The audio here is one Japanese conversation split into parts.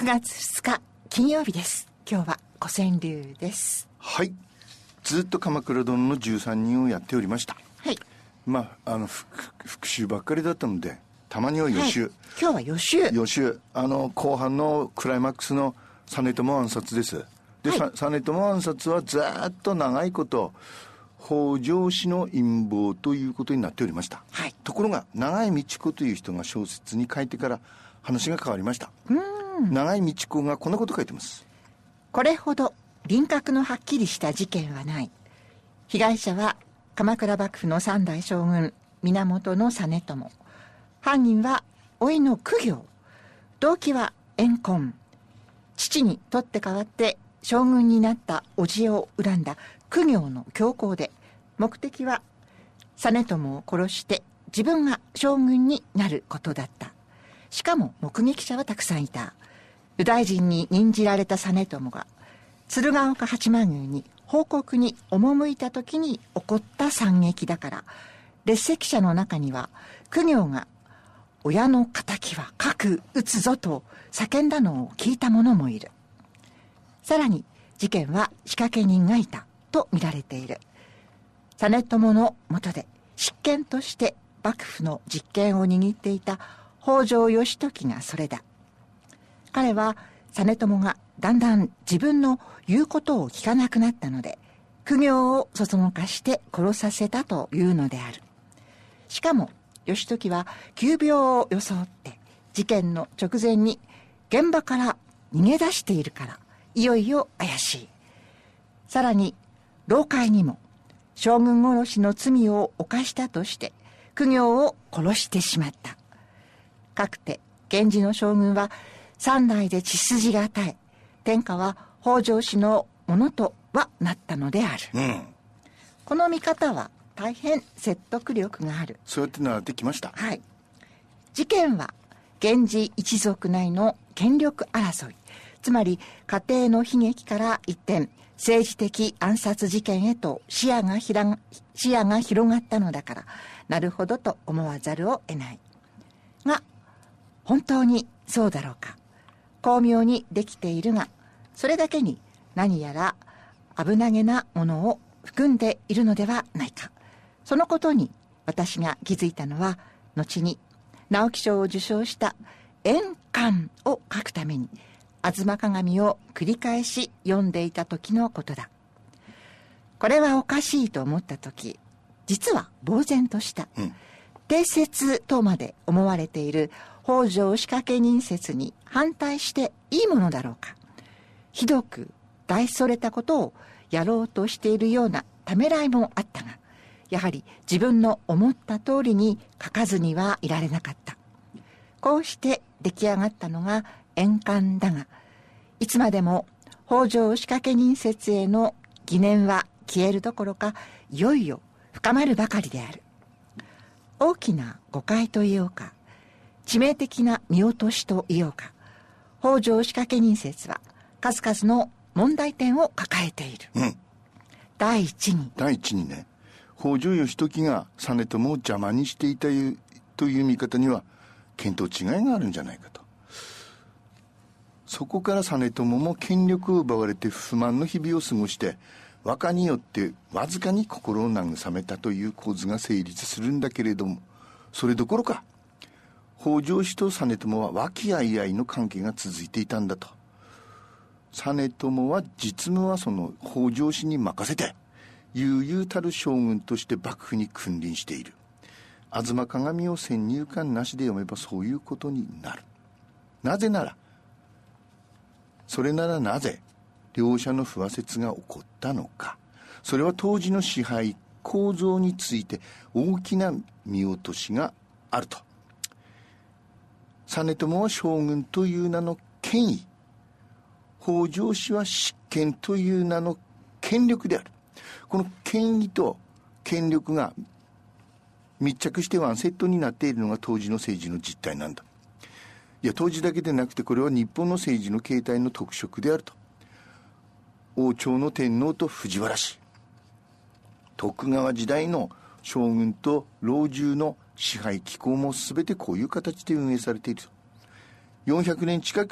9月2日金曜日です。今日は古川流です。 はい、ずっと鎌倉殿の13人をやっておりました。 はい。 復習ばっかりだったので、たまには予習、 はい、今日は予習後半のクライマックスの実朝暗殺です。で、はい、実朝暗殺はずっと長いこと北条氏の陰謀ということになっておりました。 はい、 ところが長井道子という人が小説に書いてから話が変わりました。長井道子がこんなこと書いてます。 これほど輪郭のはっきりした事件はない。被害者は鎌倉幕府の三代将軍源実朝。犯人は甥の公暁。動機は怨恨。父に取って代わって将軍になった叔父を恨んだ公暁の強行で、目的は実朝を殺して自分が将軍になることだった。しかも目撃者はたくさんいた。右大臣に任じられた実朝が鶴岡八幡宮に報告に赴いた時に起こった惨劇だから、列席者の中には公暁が親の仇は核撃つぞと叫んだのを聞いた者もいる。さらに事件は仕掛け人がいたと見られている。実朝の下で執権として幕府の実権を握っていた北条義時がそれだ。彼は実朝がだんだん自分の言うことを聞かなくなったので、公暁をそそのかして殺させたというのである。しかも義時は急病を装って事件の直前に現場から逃げ出しているから、いよいよ怪しい。さらに老界にも将軍殺しの罪を犯したとして公暁を殺してしまった。かくて源氏の将軍は三代で血筋が絶え、天下は北条氏のものとはなったのである。この見方は大変説得力がある。 そうやって習ってきました。 はい。事件は源氏一族内の権力争い、つまり家庭の悲劇から一転、政治的暗殺事件へと視野が広がったのだから、なるほどと思わざるを得ない。が、本当にそうだろうか。巧妙にできているが、それだけに何やら危なげなものを含んでいるのではないか。そのことに私が気づいたのは、後に直木賞を受賞した円環を書くために吾妻鏡を繰り返し読んでいた時のことだ。これはおかしいと思った時、実は呆然とした。定説とまで思われている北条仕掛け人説に反対していいものだろうか。ひどく大それたことをやろうとしているようなためらいもあったが、やはり自分の思った通りに書かずにはいられなかった。こうして出来上がったのが円環だが、いつまでも北条仕掛け人説への疑念は消えるどころか、いよいよ深まるばかりである。大きな誤解と言おうか、致命的な見落としと言おうか、北条仕掛け人説は数々の問題点を抱えている。第一にね、北条義時が実朝を邪魔にしていたという見方には見当違いがあるんじゃないかと。そこから実朝も権力を奪われて不満の日々を過ごして、和歌によってわずかに心を慰めたという構図が成立するんだけれども、それどころか北条氏と実朝は和気あいあいの関係が続いていたんだと。実朝は実務はその北条氏に任せて悠々たる将軍として幕府に君臨している。吾妻鏡を先入観なしで読めばそういうことになる。それならなぜ両者の不和説が起こったのか。それは当時の支配構造について大きな見落としがあると。実朝は将軍という名の権威、北条氏は執権という名の権力である。この権威と権力が密着してワンセットになっているのが当時の政治の実態なんだ。いや、当時だけでなくて、これは日本の政治の形態の特色であると。王朝の天皇と藤原氏、徳川時代の将軍と老中の支配機構も全てこういう形で運営されていると。400年近く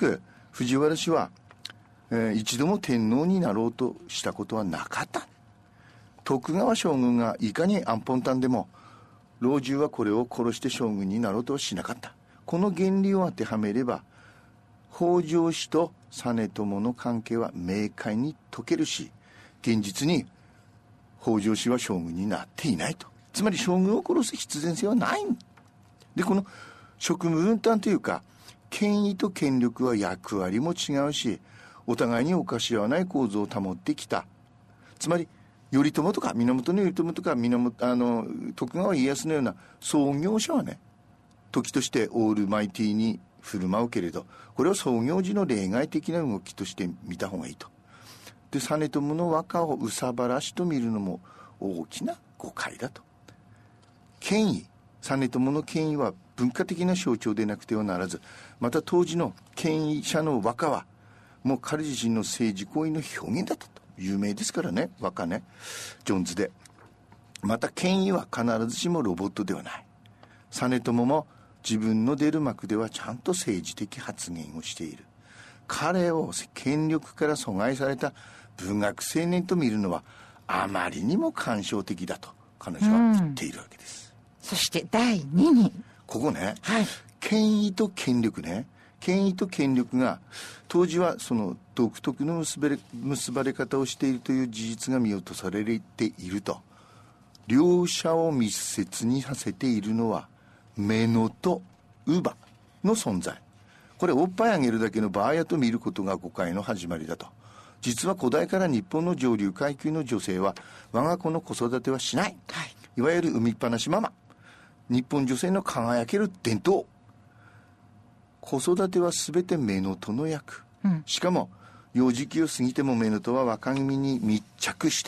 藤原氏は、一度も天皇になろうとしたことはなかった。徳川将軍がいかに安本丹でも老中はこれを殺して将軍になろうとはしなかった。この原理を当てはめれば北条氏と実朝の関係は明快に解けるし、現実に北条氏は将軍になっていないと。つまり将軍を殺す必然性はない。で、この職務分担というか、権威と権力は役割も違うし、お互いに侵し合わない構造を保ってきた。つまり頼朝とか源頼朝とか徳川家康のような創業者はね、時としてオールマイティーに振る舞うけれど、これを創業時の例外的な動きとして見た方がいいと。で、実朝の和歌を憂さ晴らしと見るのも大きな誤解だと。権威、実朝の権威は文化的な象徴でなくてはならず、また当時の権威者の和歌はもう彼自身の政治行為の表現だったと。有名ですからね、和歌ね、ジョンズで。また権威は必ずしもロボットではない。実朝も自分の出る幕ではちゃんと政治的発言をしている。彼を権力から阻害された文学青年と見るのはあまりにも感傷的だと彼女は言っているわけです。 そして第2にここね、 はい、 権威と権力ね。権威と権力が当時はその独特の結ばれ方をしているという事実が見落とされていると。両者を密接にさせているのは乳母の存在。これおっぱいあげるだけのバーヤと見ることが誤解の始まりだと。実は古代から日本の上流階級の女性は我が子の子育てはしない、はい、いわゆる産みっぱなしママ。日本女性の輝ける伝統。子育てはすべて乳母の役、しかも幼児期を過ぎても乳母は若君に密着して、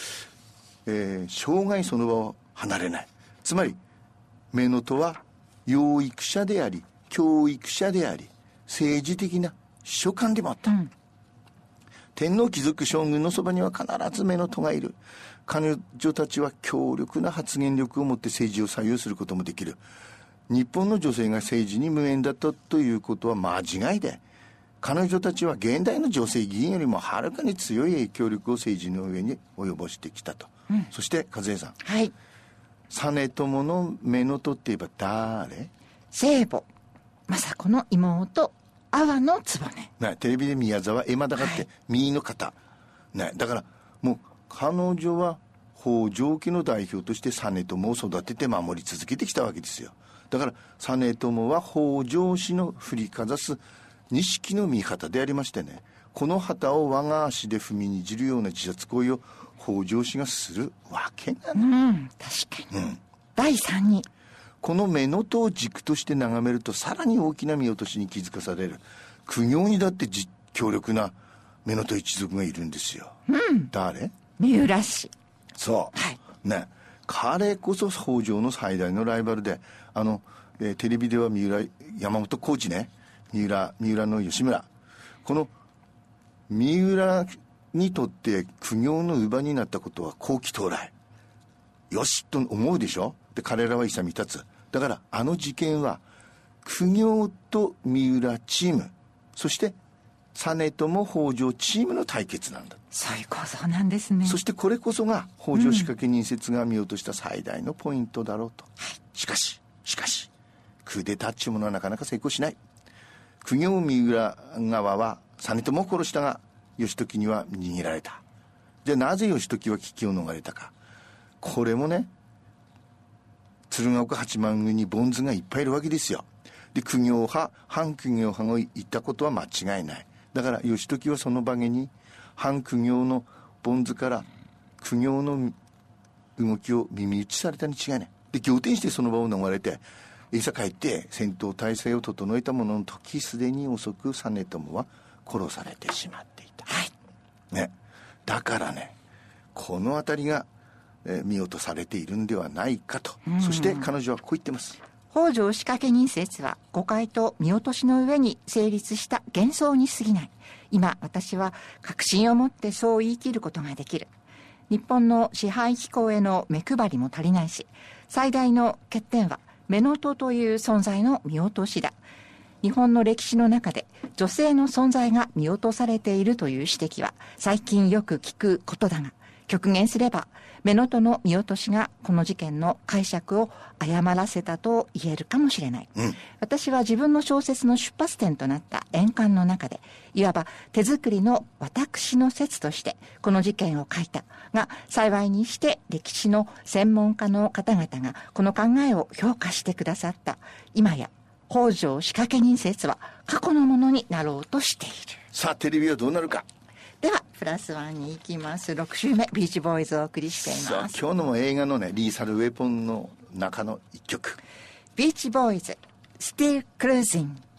生涯その場を離れない。つまり乳母は養育者であり教育者であり政治的な秘書官でもあった、天皇貴族将軍のそばには必ず乳母がいる。彼女たちは強力な発言力を持って政治を左右することもできる。日本の女性が政治に無縁だったということは間違いで、彼女たちは現代の女性議員よりもはるかに強い影響力を政治の上に及ぼしてきたと、そして和江さん、はい、実朝の乳母って言えば誰？ 聖母政子の妹阿波の局ね。 テレビで宮沢エマだかって右の方、ね、だからもう彼女は北条家の代表として実朝を育てて守り続けてきたわけですよ。だから実朝は北条氏の振りかざす錦の味方でありましてね、この旗を我が足で踏みにじるような自殺行為を北条氏がするわけなの。 確かに、第3にこの乳母を軸として眺めるとさらに大きな見落としに気づかされる。苦行にだって強力な乳母一族がいるんですよ、誰？ 三浦氏。 そう、はい、ね、彼こそ北条の最大のライバルで、テレビでは山本浩二ね、三浦の吉村、この三浦にとって苦行の乳母になったことは好機到来、よしと思うでしょ。で彼らは勇み立つ。だからあの事件は苦行と三浦チーム、そして実朝北条チームの対決なんだ。 そういう構造なんですね。 そしてこれこそが北条仕掛け人説が見落とした最大のポイントだろうと、しかしクーデターっていうものはなかなか成功しない。苦行三浦側は実朝を殺したが義時には逃げられた。じゃあなぜ義時は危機を逃れたか。これもね、鶴岡八幡宮にボンズがいっぱいいるわけですよ。で苦行派反苦行派が言ったことは間違いない。だから義時はその場に反苦行のボンズから苦行の動きを耳打ちされたに違いない。で仰天してその場を逃れていざ帰って戦闘態勢を整えたものの時すでに遅く実朝は殺されてしまっていた、ね、だからね、このあたりが見落とされているんではないかと、そして彼女はこう言ってます。 北条仕掛け人説は誤解と見落としの上に成立した幻想に過ぎない。今私は確信を持ってそう言い切ることができる。日本の支配機構への目配りも足りないし、最大の欠点は乳母という存在の見落としだ。 日本の歴史の中で女性の存在が見落とされているという指摘は最近よく聞くことだが、極言すれば乳母の見落としがこの事件の解釈を誤らせたと言えるかもしれない、私は自分の小説の出発点となった円環の中で、いわば手作りの私の説としてこの事件を書いたが、幸いにして歴史の専門家の方々がこの考えを評価してくださった。今や北条仕掛人説は過去のものになろうとしている。 さあテレビはどうなるか。 ではプラスワンに行きます。6週目、ビーチボーイズをお送りしています。 今日のも映画のね、リーサルウェポンの中の一曲、 ビーチボーイズ Still Cruising。